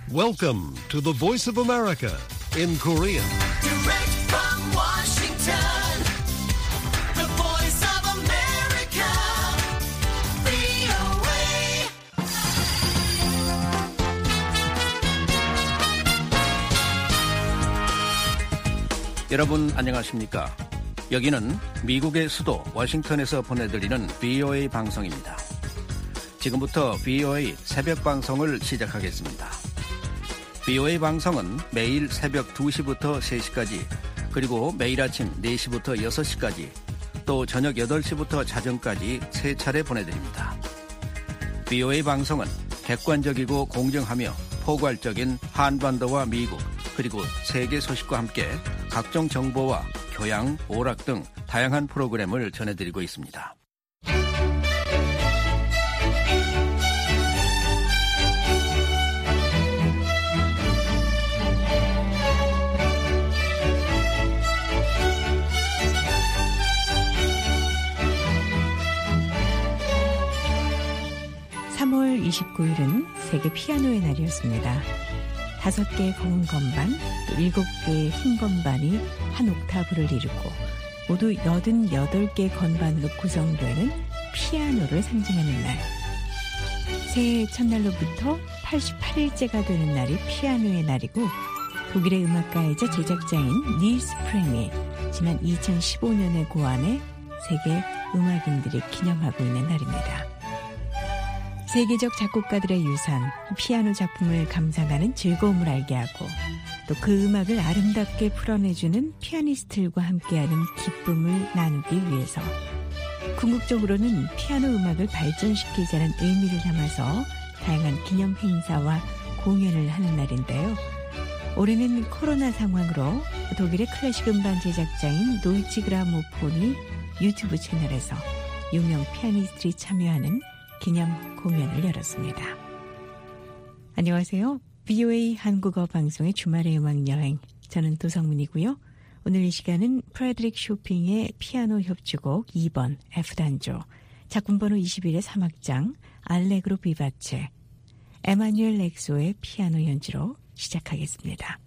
Welcome to the Voice of America in Korean. Direct from Washington, the voice of America, VOA. 여러분 안녕하십니까? 여기는 미국의 수도 워싱턴에서 보내드리는 VOA 방송입니다. 지금부터 VOA 새벽 방송을 시작하겠습니다. VOA 방송은 매일 새벽 2시부터 3시까지, 그리고 매일 아침 4시부터 6시까지, 또 저녁 8시부터 자정까지 3차례 보내드립니다. VOA 방송은 객관적이고 공정하며 포괄적인 한반도와 미국, 그리고 세계 소식과 함께 각종 정보와 교양, 오락 등 다양한 프로그램을 전해드리고 있습니다. (3월 29일은) 세계 피아노의 날이었습니다. 5개의 검은 건반, 또 7개의 흰 건반이 한 옥타브를 이루고 모두 88개의 건반으로 구성되는 피아노를 상징하는 날. 새해 첫날로부터 88일째가 되는 날이 피아노의 날이고, 독일의 음악가이자 제작자인 닐스 프랭이 지난 2015년에 고안해 세계 음악인들이 기념하고 있는 날입니다. 세계적 작곡가들의 유산, 피아노 작품을 감상하는 즐거움을 알게 하고, 또 그 음악을 아름답게 풀어내주는 피아니스트들과 함께하는 기쁨을 나누기 위해서 궁극적으로는 피아노 음악을 발전시키자는 의미를 담아서 다양한 기념 행사와 공연을 하는 날인데요. 올해는 코로나 상황으로 독일의 클래식 음반 제작자인 도이치 그라모폰이 유튜브 채널에서 유명 피아니스트들이 참여하는 기념 공연을 열었습니다. 안녕하세요. VOA 한국어 방송의 주말의 음악여행, 저는 도성문이고요. 오늘 이 시간은 프레드릭 쇼핑의 피아노 협주곡 2번 F단조, 작품번호 21의 3악장 알레그로 비바체, 에마뉴엘 렉소의 피아노 연주로 시작하겠습니다.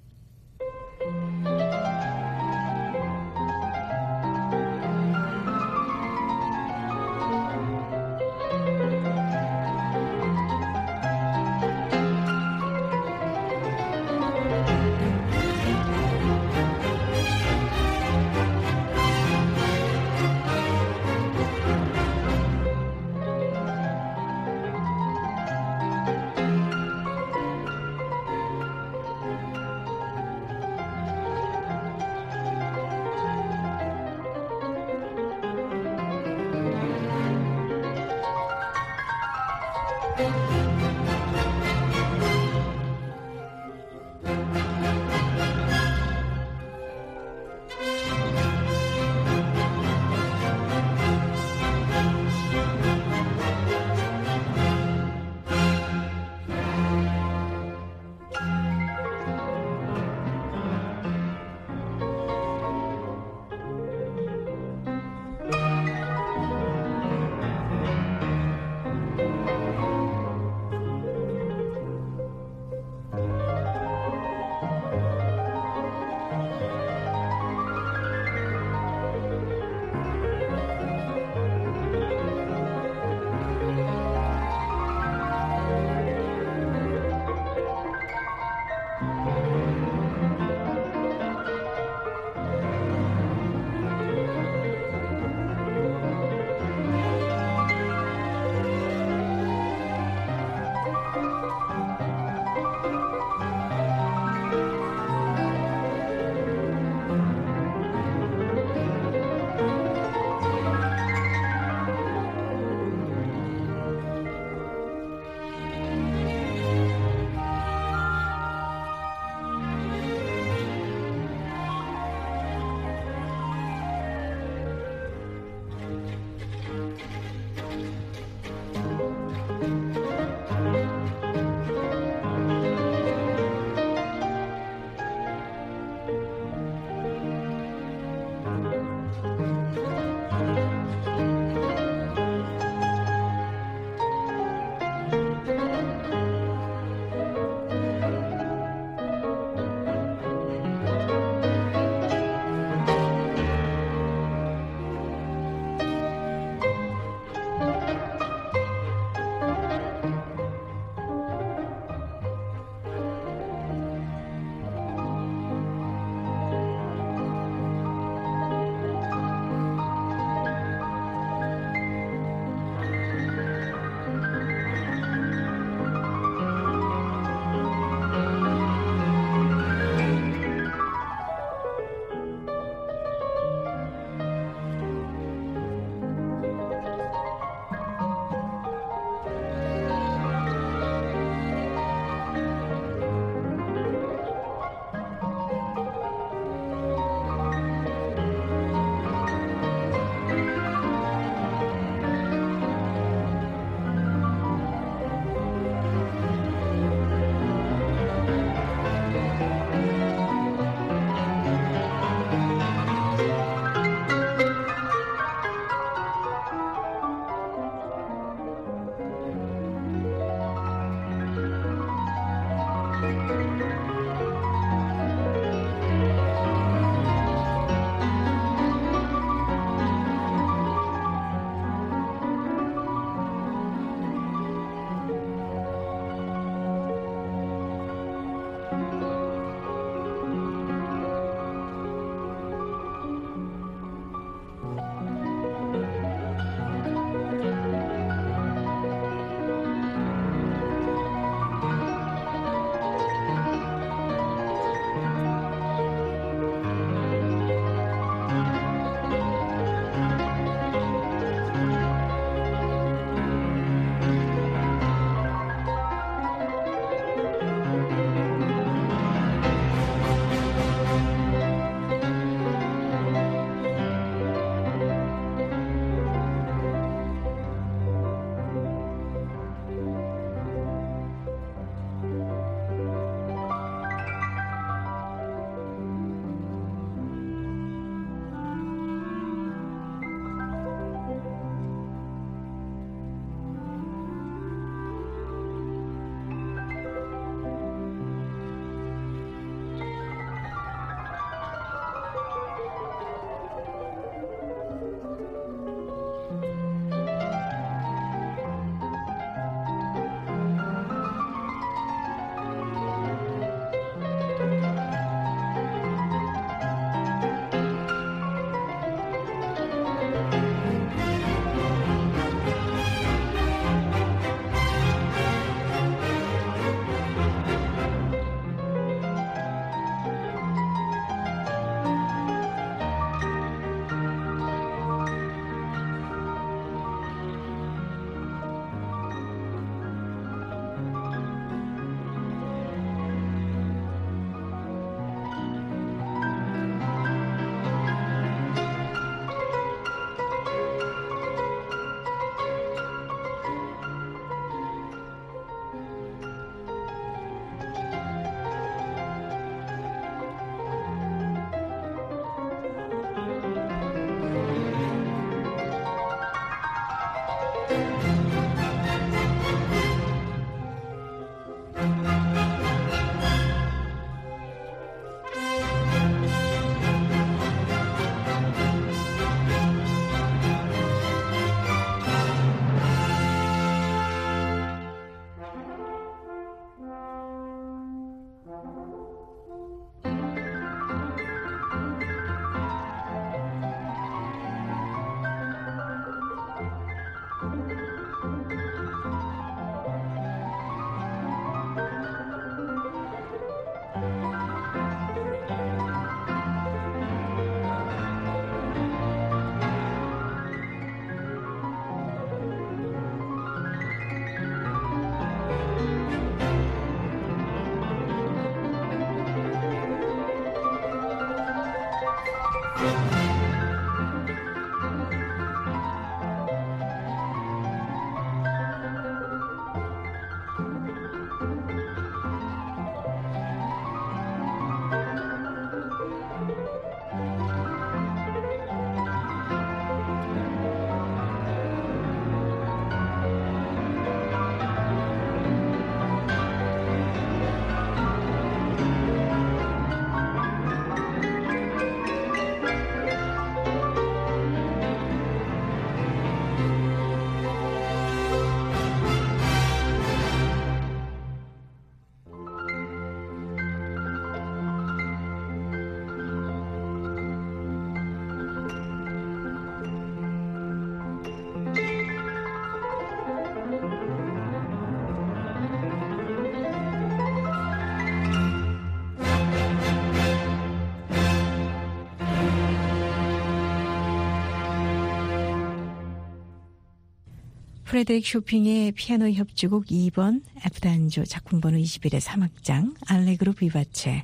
프레드릭 쇼핑의 피아노 협주곡 2번 F단조 작품번호 21의 3악장 알레그로 비바체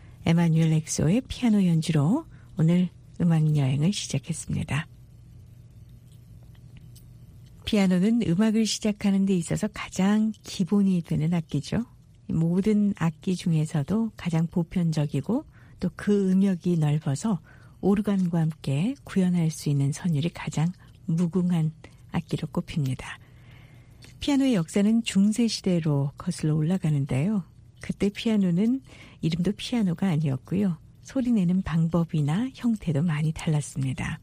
에마뉴엘 엑소의 피아노 연주로 오늘 음악여행을 시작했습니다. 피아노는 음악을 시작하는 데 있어서 가장 기본이 되는 악기죠. 모든 악기 중에서도 가장 보편적이고 또 그 음역이 넓어서 오르간과 함께 구현할 수 있는 선율이 가장 무궁한 악기로 꼽힙니다. 피아노의 역사는 중세시대로 거슬러 올라가는데요. 그때 피아노는 이름도 피아노가 아니었고요. 소리내는 방법이나 형태도 많이 달랐습니다.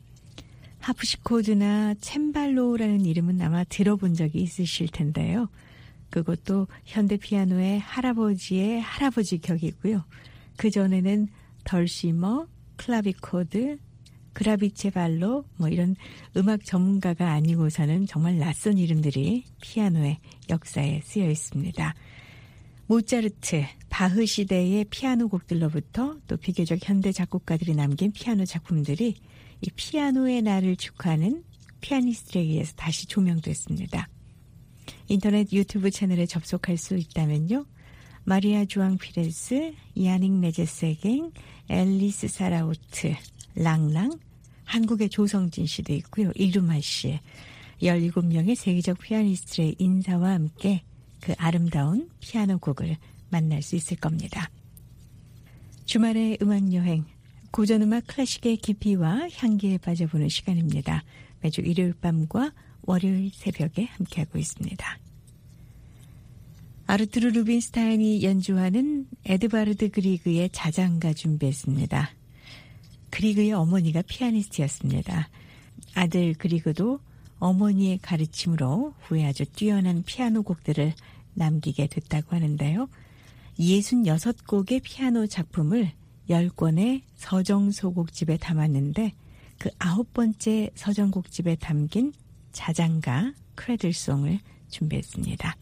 하프시코드나 챈발로라는 이름은 아마 들어본 적이 있으실 텐데요. 그것도 현대 피아노의 할아버지의 할아버지 격이고요. 그전에는 덜시머, 클라비코드, 그라비체발로 이런 음악 전문가가 아니고서는 정말 낯선 이름들이 피아노의 역사에 쓰여 있습니다. 모차르트, 바흐 시대의 피아노 곡들로부터 또 비교적 현대 작곡가들이 남긴 피아노 작품들이 이 피아노의 날을 축하하는 피아니스트에 의해서 다시 조명됐습니다. 인터넷 유튜브 채널에 접속할 수 있다면요. 마리아 주앙 피레스, 야닉 네제세갱, 앨리스 사라우트, 랑랑, 한국의 조성진 씨도 있고요. 이루마 씨, 17명의 세계적 피아니스트의 인사와 함께 그 아름다운 피아노 곡을 만날 수 있을 겁니다. 주말의 음악여행, 고전음악 클래식의 깊이와 향기에 빠져보는 시간입니다. 매주 일요일 밤과 월요일 새벽에 함께하고 있습니다. 아르투르 루빈스타인이 연주하는 에드바르드 그리그의 자장가 준비했습니다. 그리그의 어머니가 피아니스트였습니다. 아들 그리그도 어머니의 가르침으로 후에 아주 뛰어난 피아노 곡들을 남기게 됐다고 하는데요. 66곡의 피아노 작품을 10권의 서정소곡집에 담았는데 그 9번째 서정곡집에 담긴 자장가 크레들송을 준비했습니다.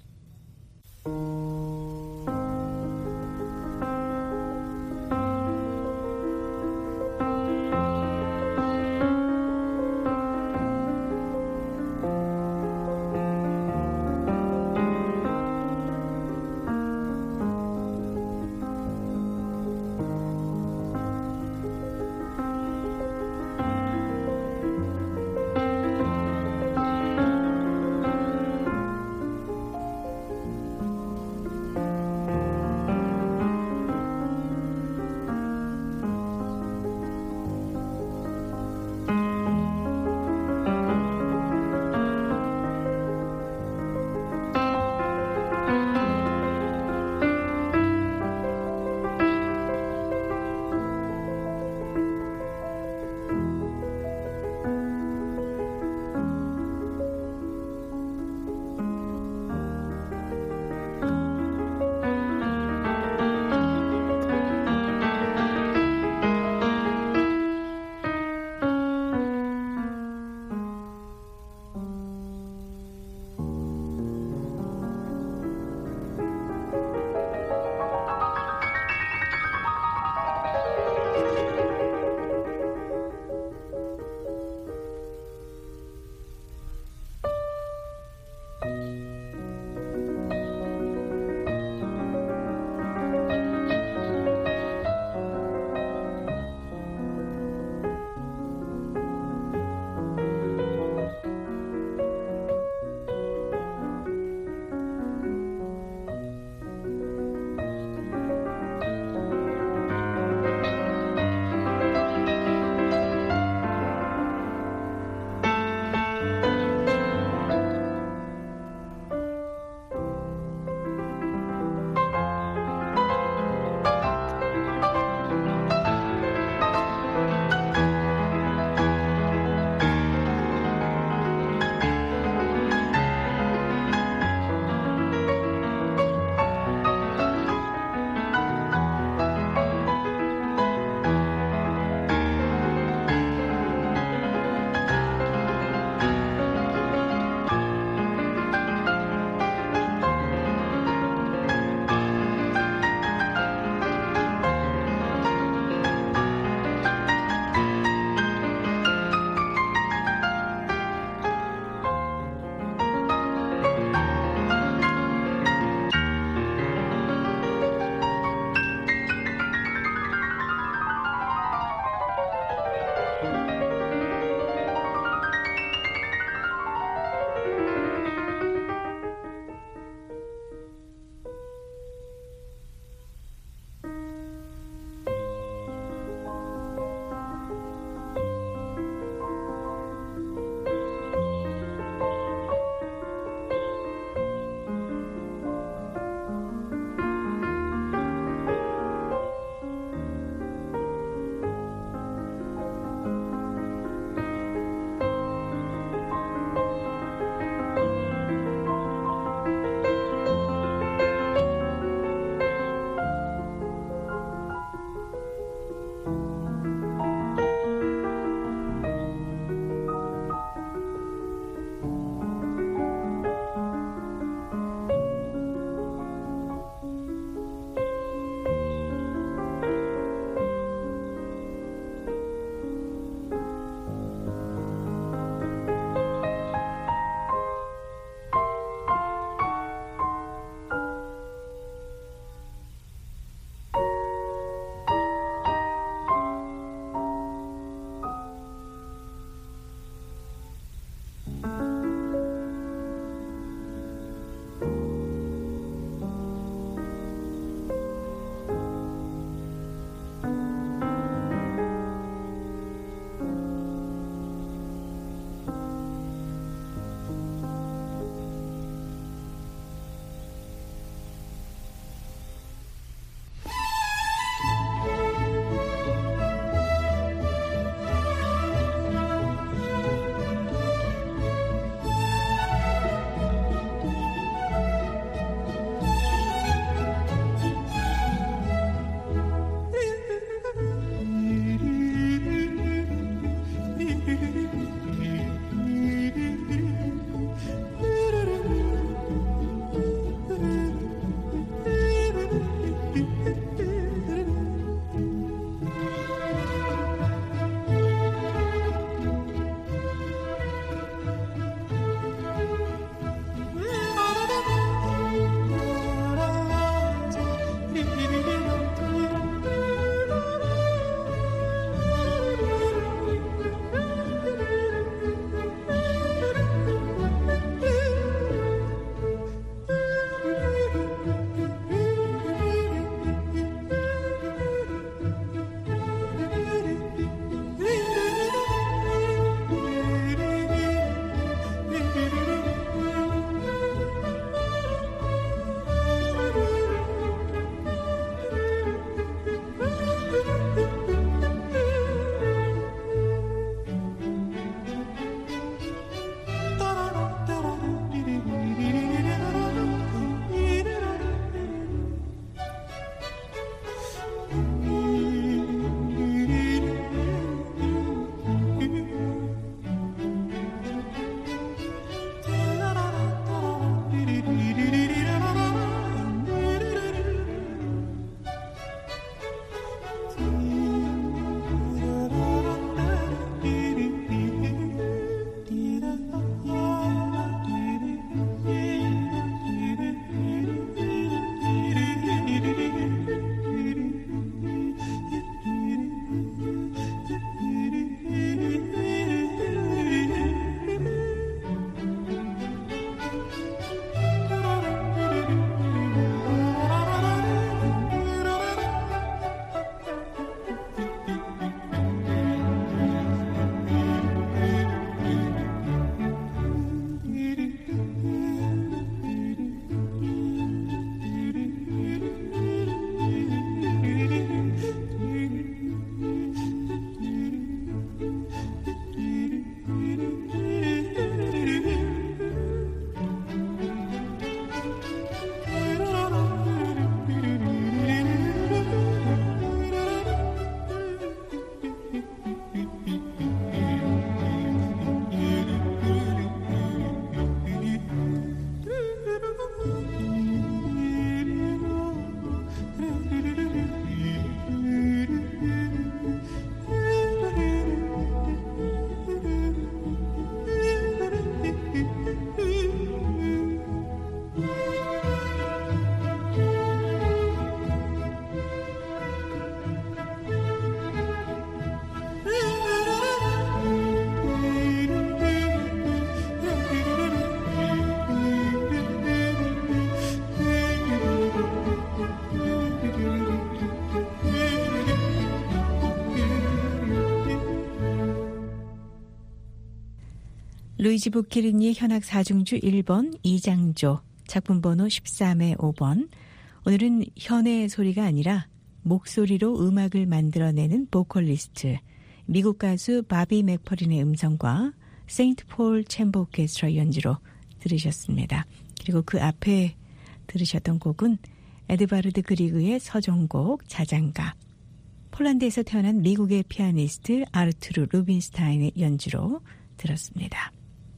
루이지 부키리니의 현악 4중주 1번 이장조 작품번호 13의 5번. 오늘은 현의 소리가 아니라 목소리로 음악을 만들어내는 보컬리스트 미국 가수 바비 맥퍼린의 음성과 세인트 폴 챔버 오케스트라 연주로 들으셨습니다. 그리고 그 앞에 들으셨던 곡은 에드바르드 그리그의 서정곡 자장가, 폴란드에서 태어난 미국의 피아니스트 아르투르 루빈스타인의 연주로 들었습니다.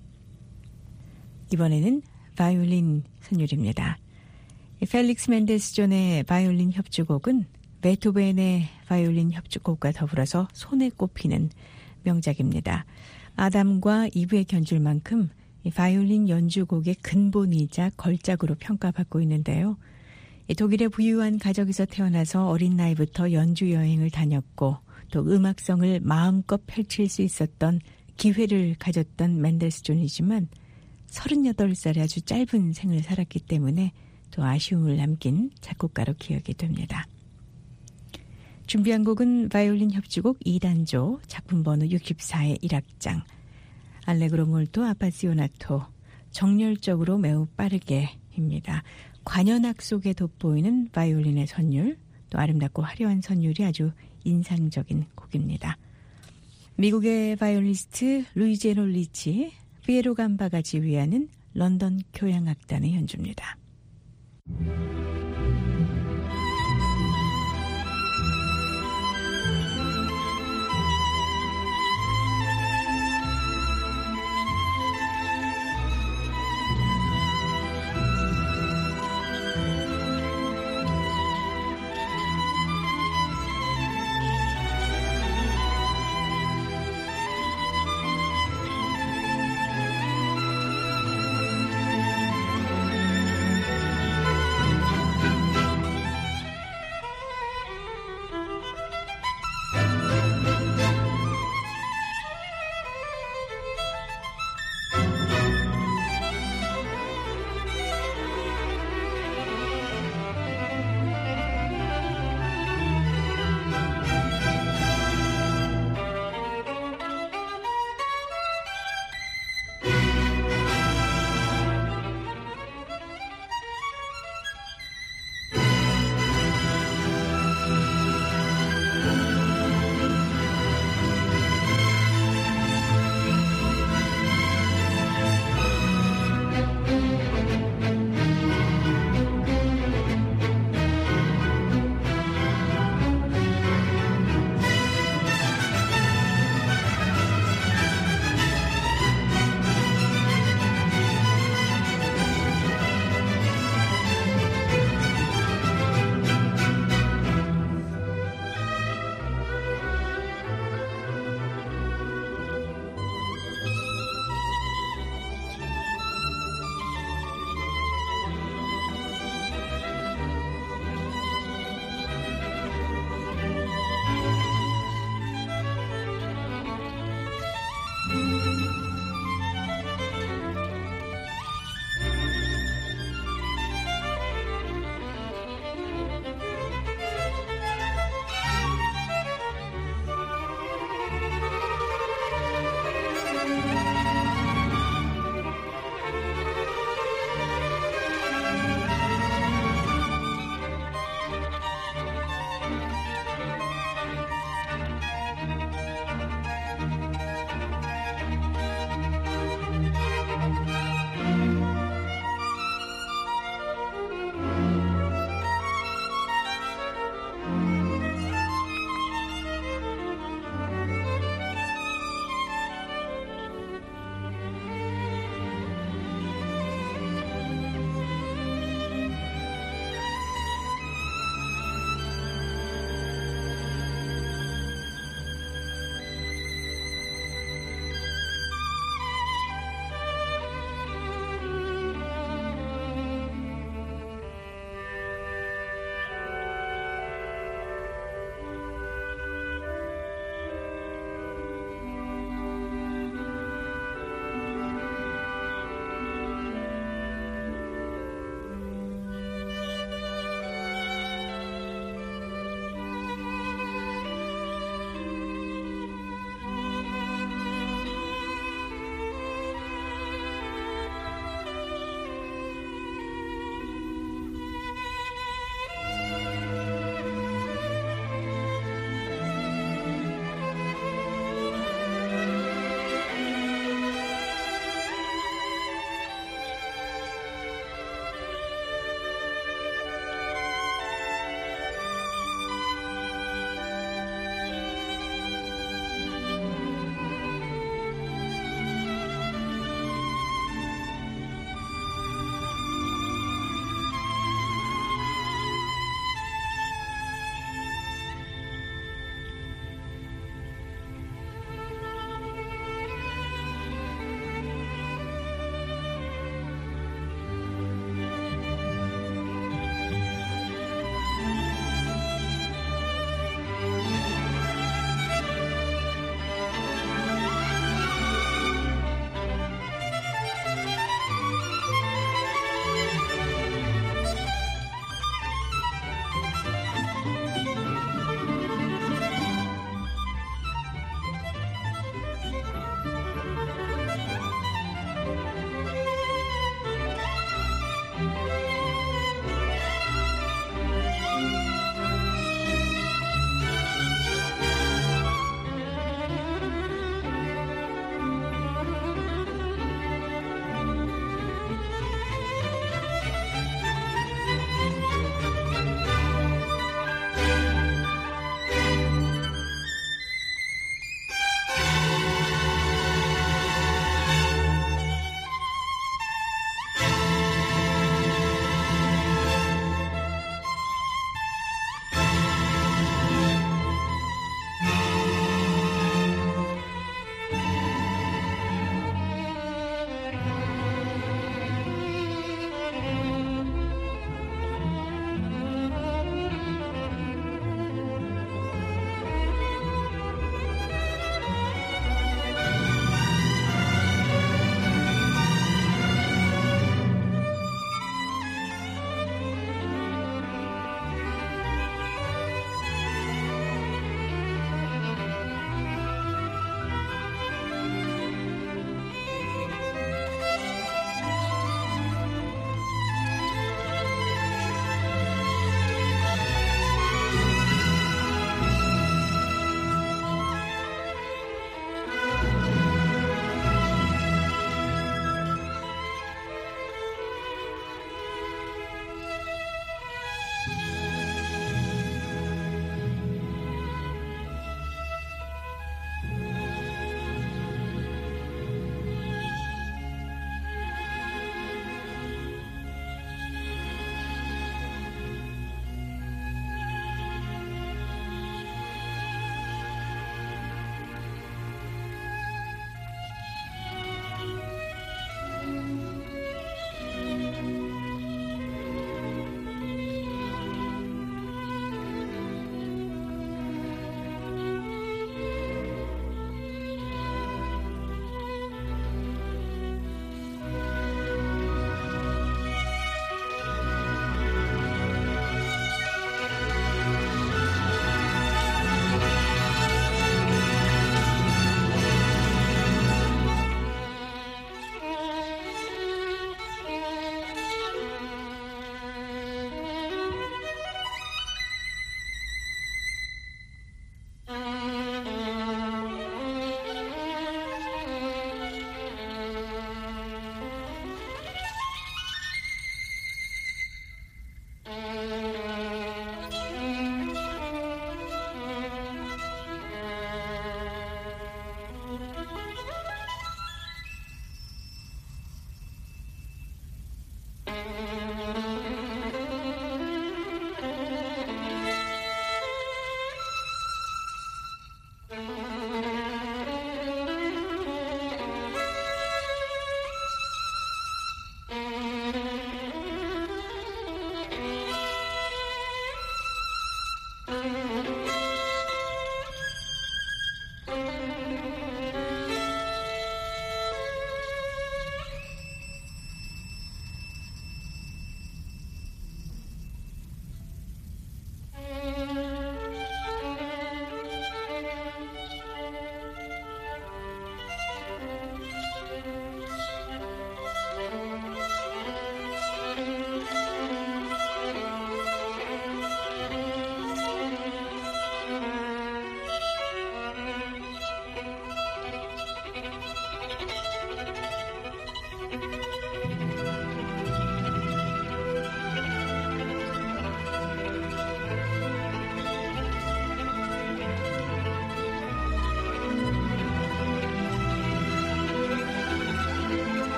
이번에는 바이올린 선율입니다. 펠릭스 멘데스 존의 바이올린 협주곡은 베토벤의 바이올린 협주곡과 더불어서 손에 꼽히는 명작입니다. 아담과 이브의 견줄만큼 바이올린 연주곡의 근본이자 걸작으로 평가받고 있는데요. 독일의 부유한 가족에서 태어나서 어린 나이부터 연주 여행을 다녔고 또 음악성을 마음껏 펼칠 수 있었던 기회를 가졌던 멘델스 존이지만 38살의 아주 짧은 생을 살았기 때문에 또 아쉬움을 남긴 작곡가로 기억이 됩니다. 준비한 곡은 바이올린 협주곡 2단조 작품번호 64의 1악장 알레그로 몰토 아파시오나토 정열적으로 매우 빠르게입니다. 관현악 속에 돋보이는 바이올린의 선율, 또 아름답고 화려한 선율이 아주 인상적인 곡입니다. 미국의 바이올리스트 루이지에노 리치, 피에로 감바가 지휘하는 런던 교향악단의 연주입니다.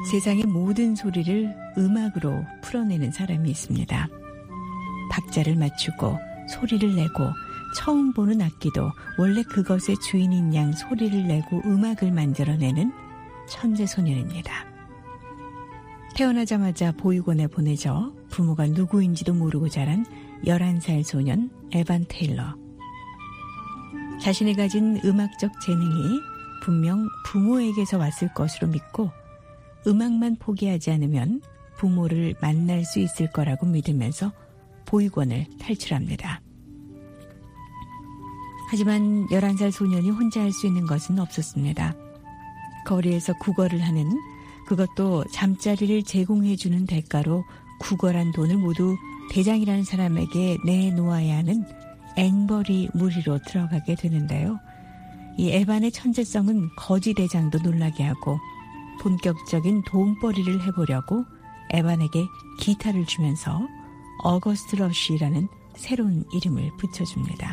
세상의 모든 소리를 음악으로 풀어내는 사람이 있습니다. 박자를 맞추고 소리를 내고 처음 보는 악기도 원래 그것의 주인인 양 소리를 내고 음악을 만들어내는 천재소년입니다. 태어나자마자 보육원에 보내져 부모가 누구인지도 모르고 자란 11살 소년 에반 테일러. 자신이 가진 음악적 재능이 분명 부모에게서 왔을 것으로 믿고 음악만 포기하지 않으면 부모를 만날 수 있을 거라고 믿으면서 보육원을 탈출합니다. 하지만 11살 소년이 혼자 할 수 있는 것은 없었습니다. 거리에서 구걸을 하는, 그것도 잠자리를 제공해주는 대가로 구걸한 돈을 모두 대장이라는 사람에게 내놓아야 하는 앵벌이 무리로 들어가게 되는데요. 이 에반의 천재성은 거지 대장도 놀라게 하고 본격적인 돈벌이를 해보려고 에반에게 기타를 주면서 어거스트 러쉬라는 새로운 이름을 붙여줍니다.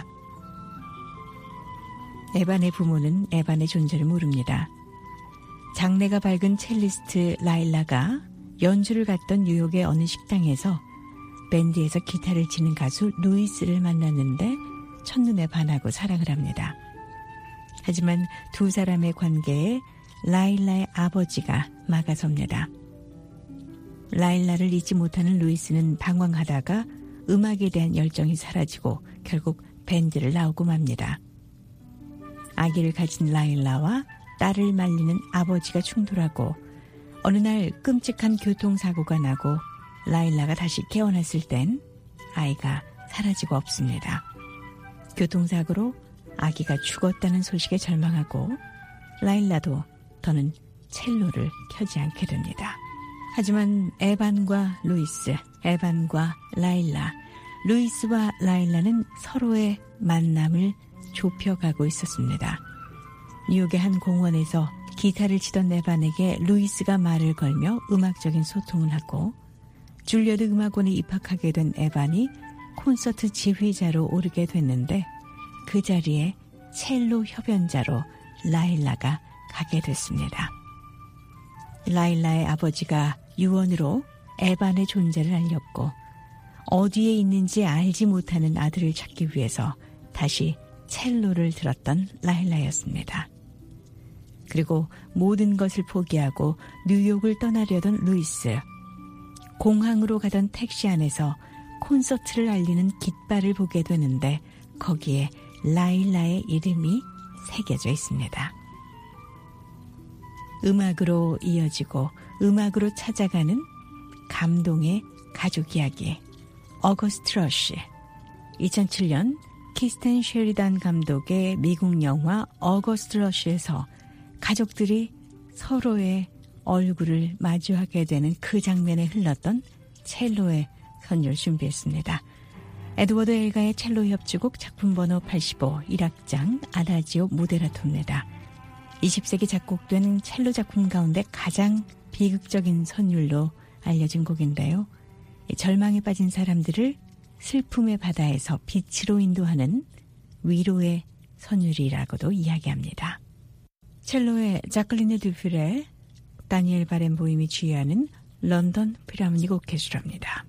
에반의 부모는 에반의 존재를 모릅니다. 장래가 밝은 첼리스트 라일라가 연주를 갔던 뉴욕의 어느 식당에서 밴드에서 기타를 치는 가수 루이스를 만났는데 첫눈에 반하고 사랑을 합니다. 하지만 두 사람의 관계에 라일라의 아버지가 막아섭니다. 라일라를 잊지 못하는 루이스는 방황하다가 음악에 대한 열정이 사라지고 결국 밴드를 나오고 맙니다. 아기를 가진 라일라와 딸을 말리는 아버지가 충돌하고 어느 날 끔찍한 교통사고가 나고 라일라가 다시 깨어났을 땐 아이가 사라지고 없습니다. 교통사고로 아기가 죽었다는 소식에 절망하고 라일라도 더는 첼로를 켜지 않게 됩니다. 하지만 에반과 루이스, 에반과 라일라, 루이스와 라일라는 서로의 만남을 좁혀가고 있었습니다. 뉴욕의 한 공원에서 기타를 치던 에반에게 루이스가 말을 걸며 음악적인 소통을 하고 줄리어드 음악원에 입학하게 된 에반이 콘서트 지휘자로 오르게 됐는데 그 자리에 첼로 협연자로 라일라가 가게 됐습니다. 라일라의 아버지가 유언으로 에반의 존재를 알렸고 어디에 있는지 알지 못하는 아들을 찾기 위해서 다시 첼로를 들었던 라일라였습니다. 그리고 모든 것을 포기하고 뉴욕을 떠나려던 루이스. 공항으로 가던 택시 안에서 콘서트를 알리는 깃발을 보게 되는데 거기에 라일라의 이름이 새겨져 있습니다. 음악으로 이어지고 음악으로 찾아가는 감동의 가족 이야기. 어거스트 러쉬. 2007년 키스텐 셰리단 감독의 미국 영화 어거스트 러쉬에서 가족들이 서로의 얼굴을 마주하게 되는 그 장면에 흘렀던 첼로의 선율 준비했습니다. 에드워드 엘가의 첼로 협주곡 작품 번호 85 1악장 아다지오 모데라토입니다. 20세기 작곡된 첼로 작품 가운데 가장 비극적인 선율로 알려진 곡인데요. 절망에 빠진 사람들을 슬픔의 바다에서 빛으로 인도하는 위로의 선율이라고도 이야기합니다. 첼로의 자클리네 듀퓨레, 다니엘 바렌보임이 지휘하는 런던 필하모닉 오케스트라입니다.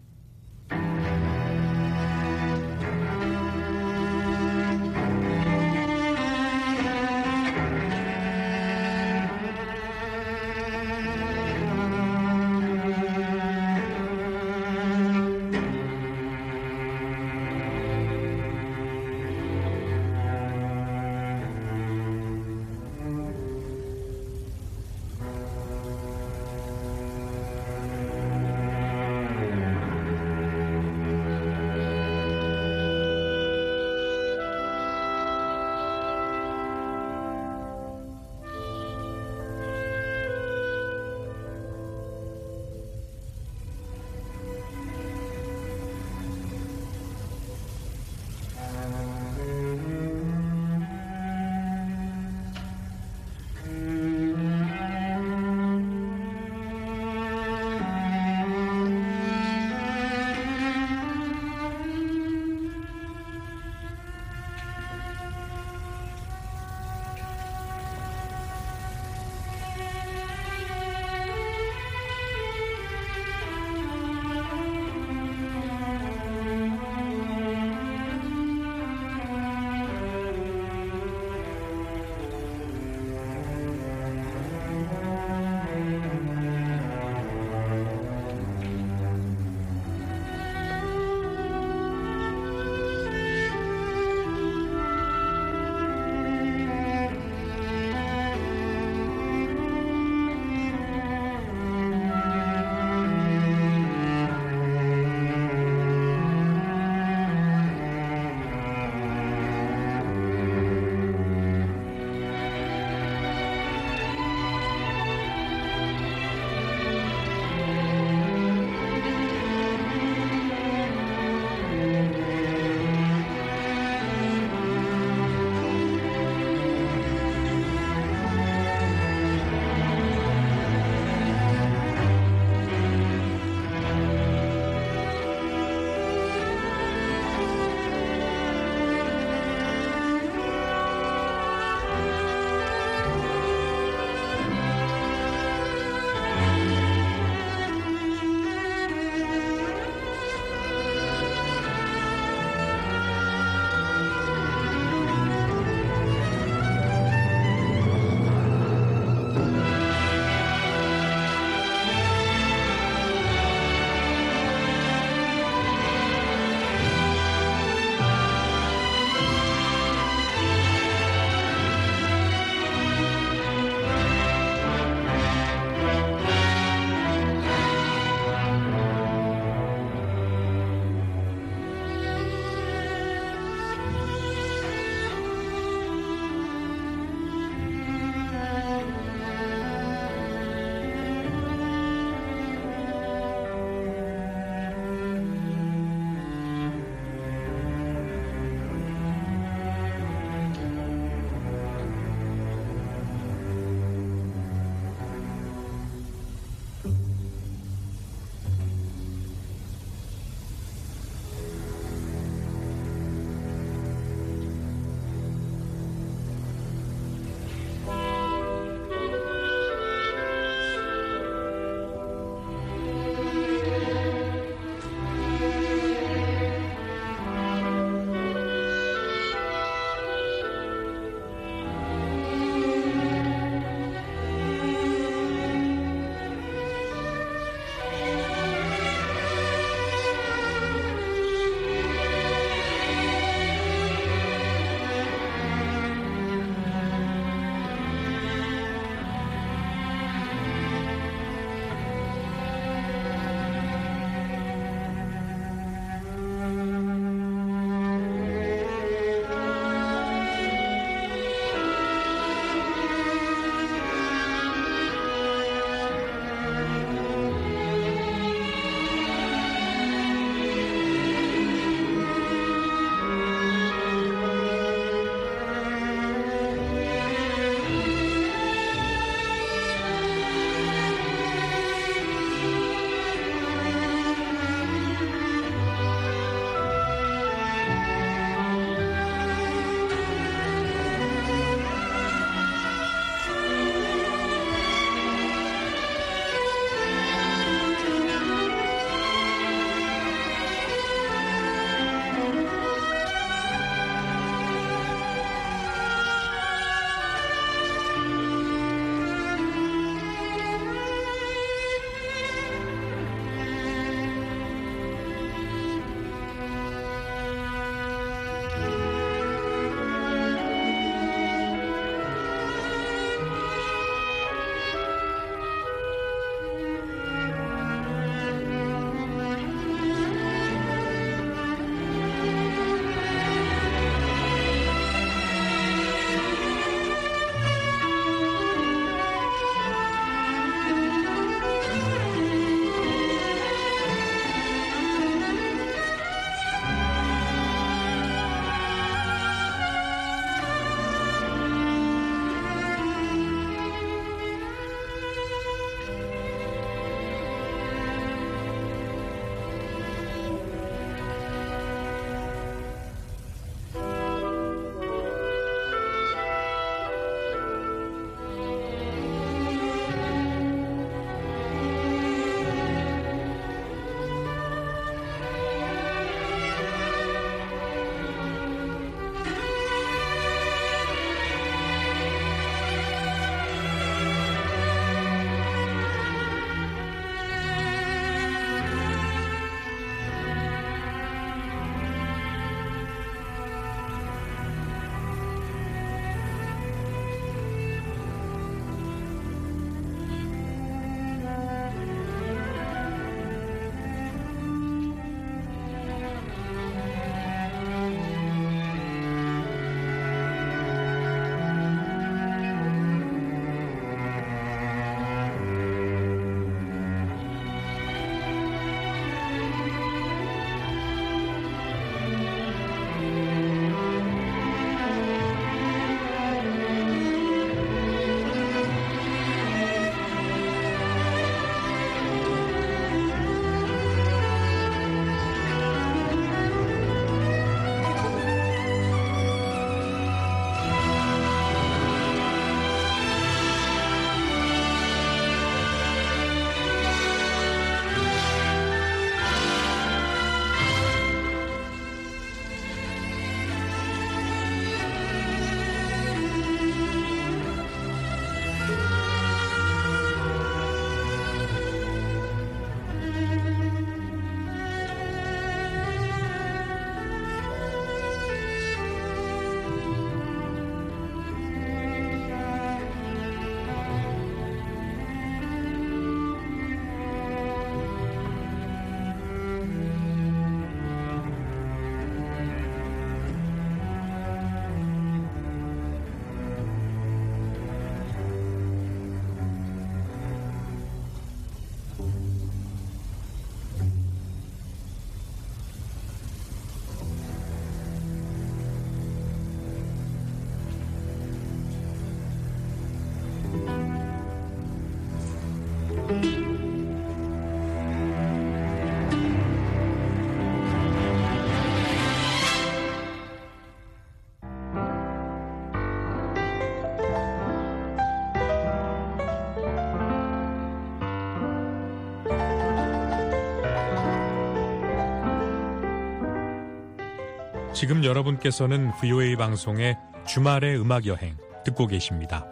지금 여러분께서는 VOA 방송의 주말의 음악 여행 듣고 계십니다.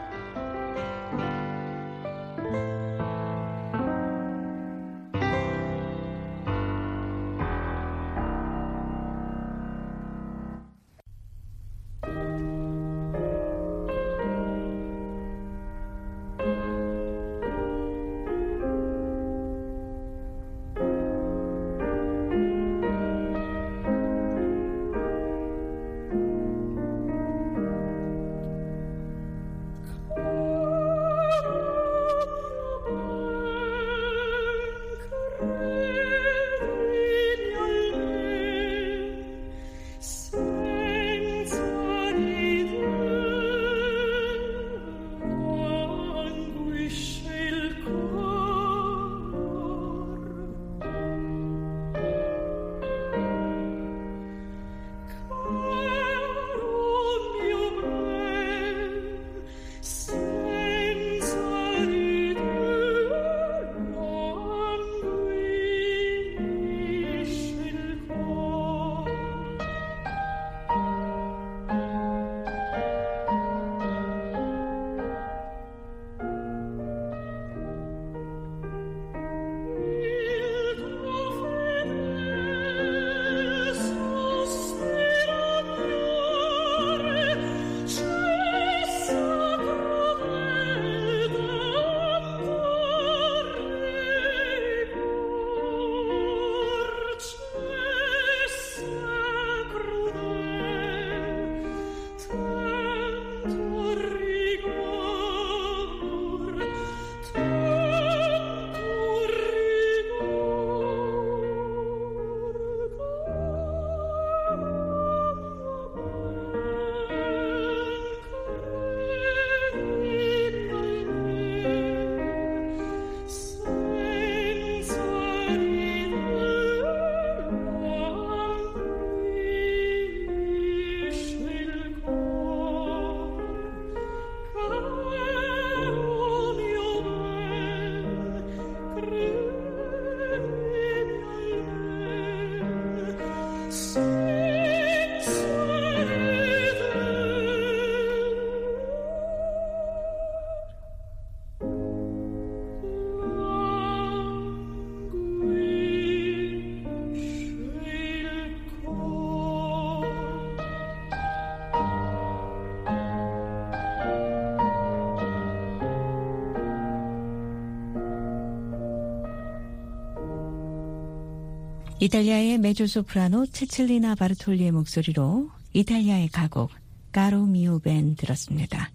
이탈리아의 메조소프라노 체칠리나 바르톨리의 목소리로 이탈리아의 가곡 까로 미오 벤 들었습니다.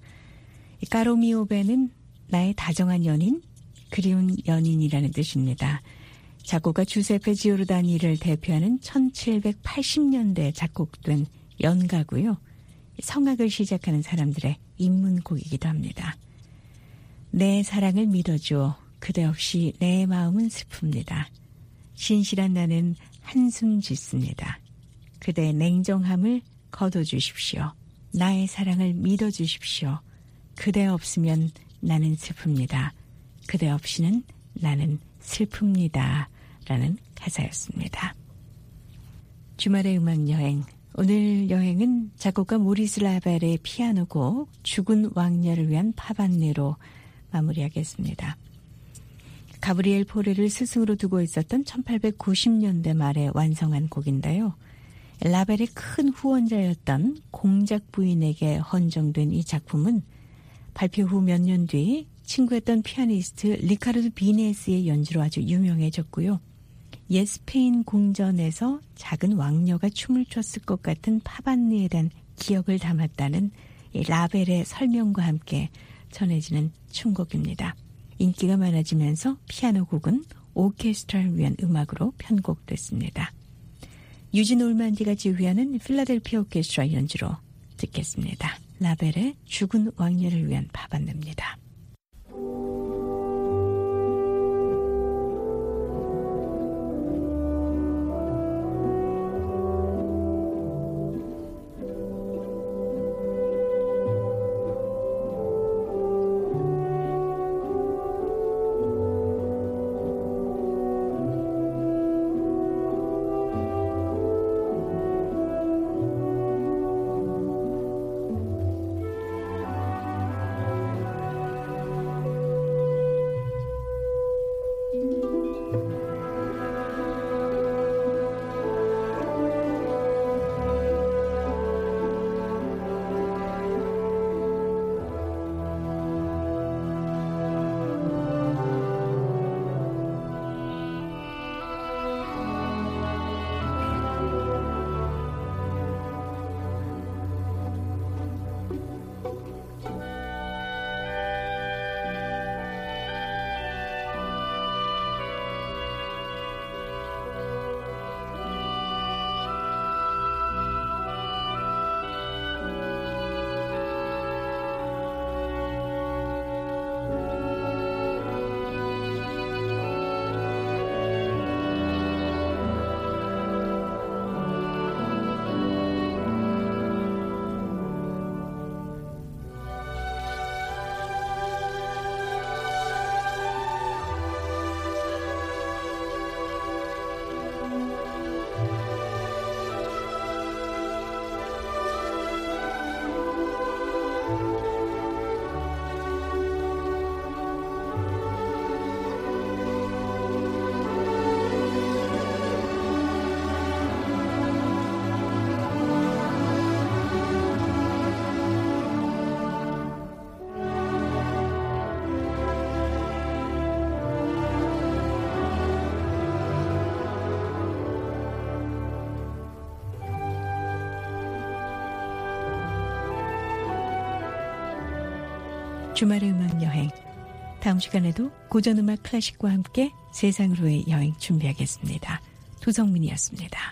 까로 미오 벤은 나의 다정한 연인, 그리운 연인이라는 뜻입니다. 작곡가 주세페 지오르다니를 대표하는 1780년대에 작곡된 연가고요. 성악을 시작하는 사람들의 입문곡이기도 합니다. 내 사랑을 믿어줘. 그대 없이 내 마음은 슬픕니다. 신실한 나는 한숨 짓습니다. 그대의 냉정함을 거둬주십시오. 나의 사랑을 믿어주십시오. 그대 없으면 나는 슬픕니다. 그대 없이는 나는 슬픕니다. 라는 가사였습니다. 주말의 음악여행. 오늘 여행은 작곡가 모리스 라벨의 피아노곡 죽은 왕녀를 위한 팝안내로 마무리하겠습니다. 가브리엘 포레를 스승으로 두고 있었던 1890년대 말에 완성한 곡인데요. 라벨의 큰 후원자였던 공작 부인에게 헌정된 이 작품은 발표 후 몇 년 뒤 친구였던 피아니스트 리카르도 비네스의 연주로 아주 유명해졌고요. 옛 스페인 궁전에서 작은 왕녀가 춤을 췄을 것 같은 팝안내에 대한 기억을 담았다는 이 라벨의 설명과 함께 전해지는 춤곡입니다. 인기가 많아지면서 피아노 곡은 오케스트라를 위한 음악으로 편곡됐습니다. 유진 올만디가 지휘하는 필라델피아 오케스트라 연주로 듣겠습니다. 라벨의 죽은 왕녀를 위한 팝안내입니다. 주말의 음악 여행. 다음 시간에도 고전음악 클래식과 함께 세상으로의 여행 준비하겠습니다. 도성민이었습니다.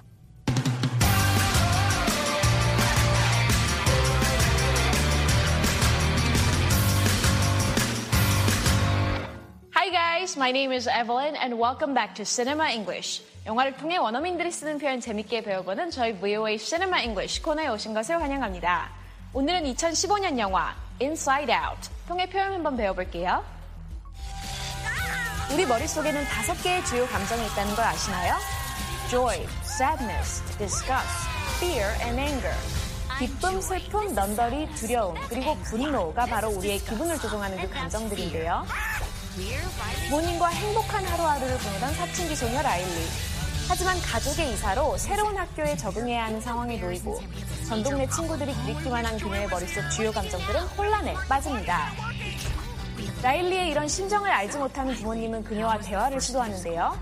Hi guys, my name is Evelyn and welcome back to Cinema English. 영화를 통해 원어민들이 쓰는 표현 재밌게 배워보는 저희 VOA Cinema English 코너에 오신 것을 환영합니다. 오늘은 2015년 영화 Inside Out 통해 표현 한번 배워볼게요. 우리 머릿속에는 5개의 주요 감정이 있다는 걸 아시나요? Joy, sadness, disgust, fear and anger. 기쁨, 슬픔, 넌더리, 두려움, 그리고 분노가 바로 우리의 기분을 조종하는 그 감정들인데요. 부모님과 행복한 하루하루를 보내던 사춘기 소녀 라일리. 하지만 가족의 이사로 새로운 학교에 적응해야 하는 상황에 놓이고 전 동네 친구들이 그립기만 한 그녀의 머릿속 주요 감정들은 혼란에 빠집니다. 라일리의 이런 심정을 알지 못하는 부모님은 그녀와 대화를 시도하는데요.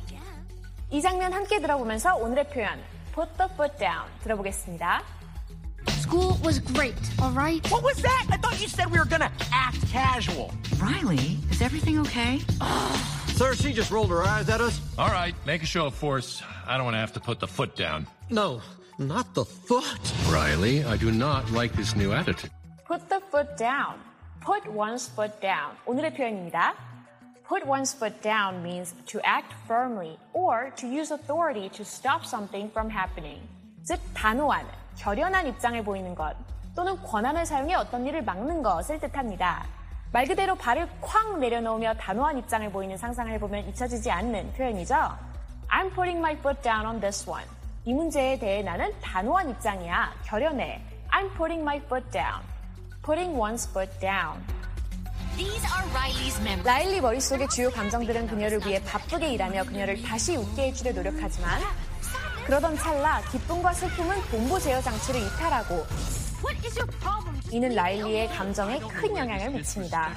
이 장면 함께 들어보면서 오늘의 표현 Put the foot down 들어보겠습니다. School was great, all right? What was that? I thought you said we were gonna act casual. Riley, is everything okay? Sir, she just rolled her eyes at us. All right, make a show of force. I don't want to have to put the foot down. No, not the foot. Riley, I do not like this new attitude. Put the foot down. Put one's foot down. 오늘의 표현입니다. Put one's foot down means to act firmly or to use authority to stop something from happening. 즉, 단호한, 결연한 입장을 보이는 것 또는 권한을 사용해 어떤 일을 막는 것을 뜻합니다. 말 그대로 발을 쾅 내려놓으며 단호한 입장을 보이는 상상을 해보면 잊혀지지 않는 표현이죠. I'm putting my foot down on this one. 이 문제에 대해 나는 단호한 입장이야. 결연해. I'm putting my foot down. Putting one's foot down. These are Riley's memories. 라일리 머릿속의 주요 감정들은 그녀를 위해 바쁘게 일하며 그녀를 다시 웃게 해주려 노력하지만 그러던 찰나 기쁨과 슬픔은 본보 제어 장치를 이탈하고 What is your problem? 이는 라일리의 감정에 큰 영향을 미칩니다.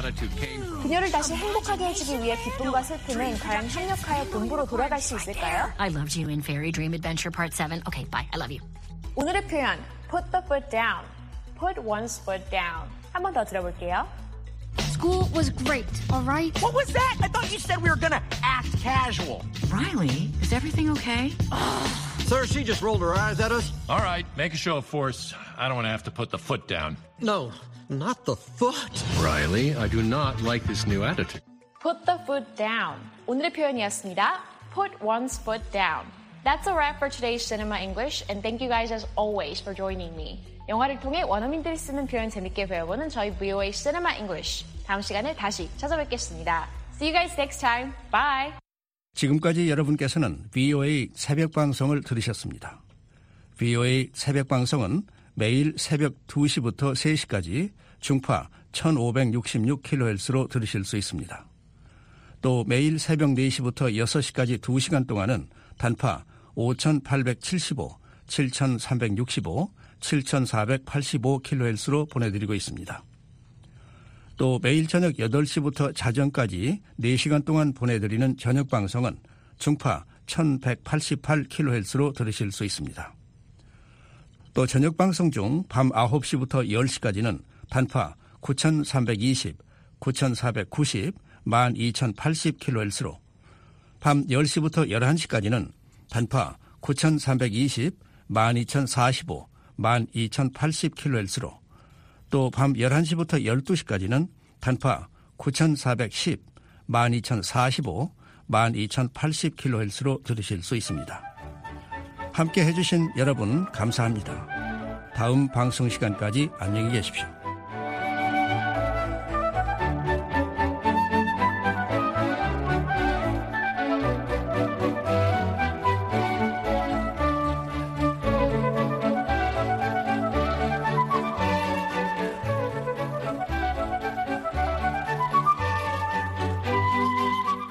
그녀를 다시 행복하게 해주기 위해 기쁨과 슬픔은 과연 협력하여 본부로 돌아갈 수 있을까요? I loved you in Fairy Dream Adventure Part 7. Okay, bye. I love you. 오늘의 표현 Put the foot down. Put one's foot down. 한 번 더 들어볼게요. School was great, all right? What was that? I thought you said we were gonna act casual. Riley, is everything okay? Sir, she just rolled her eyes at us. All right, make a show of force. I don't want to have to put the foot down. No, not the foot. Riley, I do not like this new attitude. Put the foot down. 오늘의 표현이었습니다. Put one's foot down. That's a wrap for today's Cinema English, and thank you guys as always for joining me. 영화를 통해 원어민들이 쓰는 표현 재밌게 배워보는 저희 VOA Cinema English. 다음 시간에 다시 찾아뵙겠습니다. See you guys next time. Bye. 지금까지 여러분께서는 VOA 새벽 방송을 들으셨습니다. VOA 새벽 방송은 매일 새벽 2시부터 3시까지 중파 1566kHz로 들으실 수 있습니다. 또 매일 새벽 4시부터 6시까지 2시간 동안은 단파 5875, 7365, 7485kHz로 보내드리고 있습니다. 또 매일 저녁 8시부터 자정까지 4시간 동안 보내드리는 저녁 방송은 중파 1188kHz로 들으실 수 있습니다. 또 저녁 방송 중 밤 9시부터 10시까지는 단파 9320, 9490, 12080kHz로 밤 10시부터 11시까지는 단파 9320, 12045, 12080kHz로 또 밤 11시부터 12시까지는 단파 9410, 12045, 12080kHz로 들으실 수 있습니다. 함께 해주신 여러분 감사합니다. 다음 방송 시간까지 안녕히 계십시오.